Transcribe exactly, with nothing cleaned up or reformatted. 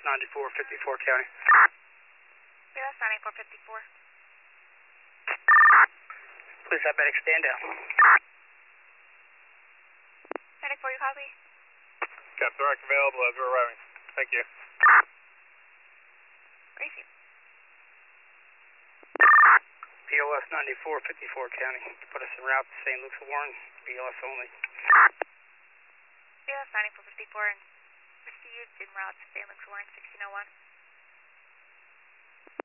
ninety-four fifty-four County. B L S ninety-four fifty-four. Please have medic stand down. ninety-four, you copy? Captain Direct available as we're arriving. Thank you. Briefing. B L S ninety-four fifty-four County. Put us en route to Saint Luke's Warren. B L S only. B L S ninety-four fifty-four and received en route to Saint Luke's Warren sixteen oh one.